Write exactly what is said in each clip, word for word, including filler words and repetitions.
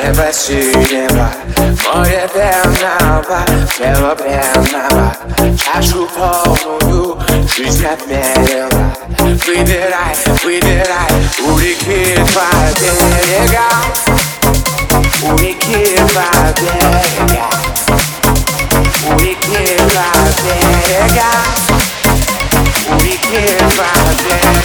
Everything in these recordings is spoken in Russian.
небо синего, море пенного, небо пенного, чашу полную жизнь отмерила. Выбирай, выбирай, у реки два берега, у реки два берега, у реки два берега, у реки два берега.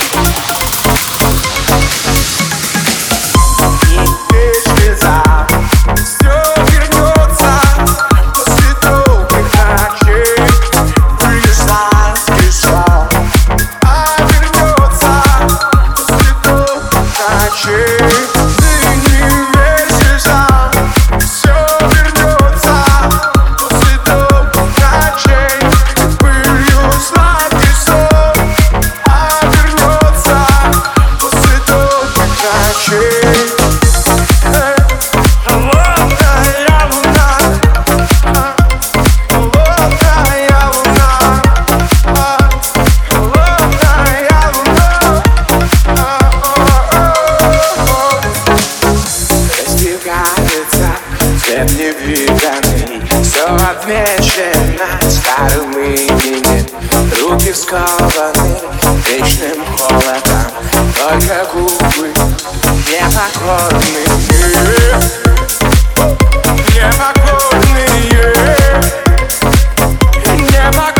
Невиданный, все отмечено старым именем. Руки скованы вечным холодом, только губы непокорные, непокорные, непокорные.